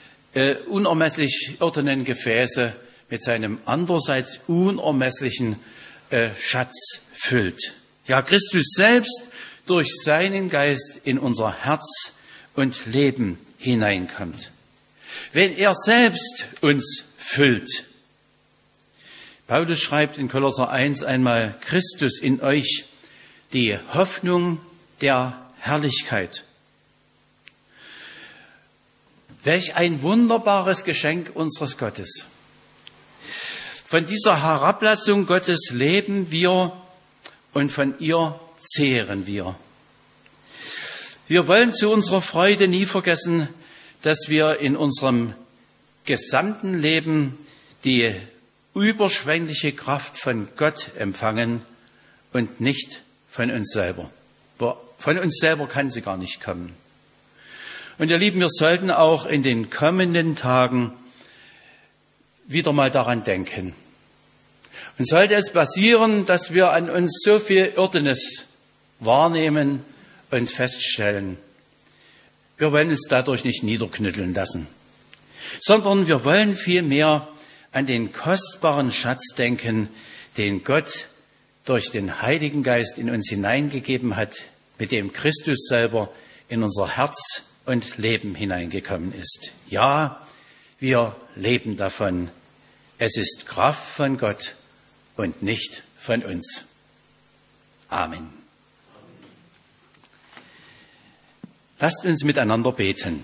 irdenen Gefäße mit seinem andererseits unermesslichen Schatz füllt. Ja, Christus selbst durch seinen Geist in unser Herz und Leben hineinkommt. Wenn er selbst uns füllt. Paulus schreibt in Kolosser 1 einmal, Christus in euch, die Hoffnung der Herrlichkeit. Welch ein wunderbares Geschenk unseres Gottes. Von dieser Herablassung Gottes leben wir und von ihr zehren wir. Wir wollen zu unserer Freude nie vergessen, dass wir in unserem gesamten Leben die überschwängliche Kraft von Gott empfangen und nicht von uns selber. Von uns selber kann sie gar nicht kommen. Und ihr Lieben, wir sollten auch in den kommenden Tagen wieder mal daran denken. Und sollte es passieren, dass wir an uns so viel Irrtes wahrnehmen und feststellen, wir wollen uns dadurch nicht niederknütteln lassen, sondern wir wollen vielmehr an den kostbaren Schatz denken, den Gott durch den Heiligen Geist in uns hineingegeben hat, mit dem Christus selber in unser Herz und Leben hineingekommen ist. Ja, wir leben davon. Es ist Kraft von Gott und nicht von uns. Amen. Lasst uns miteinander beten.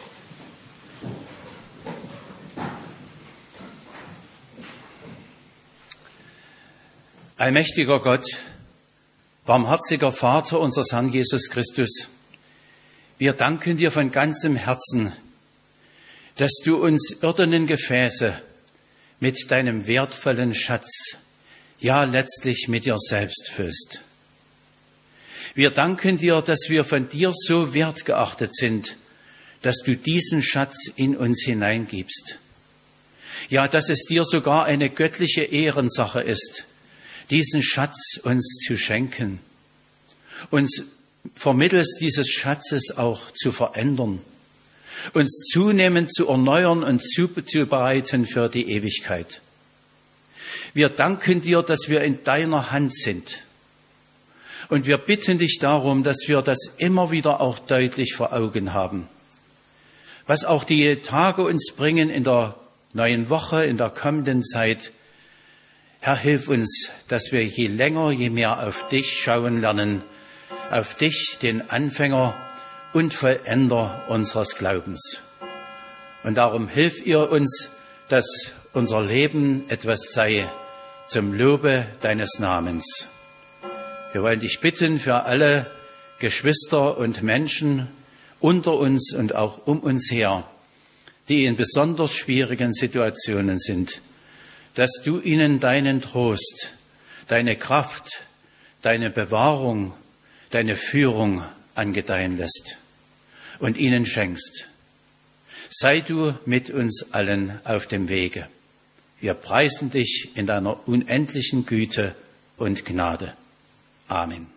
Allmächtiger Gott, barmherziger Vater unseres Herrn Jesus Christus, wir danken dir von ganzem Herzen, dass du uns irdenen Gefäße mit deinem wertvollen Schatz, ja letztlich mit dir selbst füllst. Wir danken dir, dass wir von dir so wertgeachtet sind, dass du diesen Schatz in uns hineingibst. Ja, dass es dir sogar eine göttliche Ehrensache ist, diesen Schatz uns zu schenken, uns vermittels dieses Schatzes auch zu verändern, uns zunehmend zu erneuern und zuzubereiten für die Ewigkeit. Wir danken dir, dass wir in deiner Hand sind. Und wir bitten dich darum, dass wir das immer wieder auch deutlich vor Augen haben. Was auch die Tage uns bringen in der neuen Woche, in der kommenden Zeit. Herr, hilf uns, dass wir je länger, je mehr auf dich schauen lernen, auf dich, den Anfänger und Vollender unseres Glaubens. Und darum hilf ihr uns, dass unser Leben etwas sei zum Lobe deines Namens. Wir wollen dich bitten für alle Geschwister und Menschen unter uns und auch um uns her, die in besonders schwierigen Situationen sind, dass du ihnen deinen Trost, deine Kraft, deine Bewahrung, deine Führung angedeihen lässt und ihnen schenkst. Sei du mit uns allen auf dem Wege. Wir preisen dich in deiner unendlichen Güte und Gnade. Amen.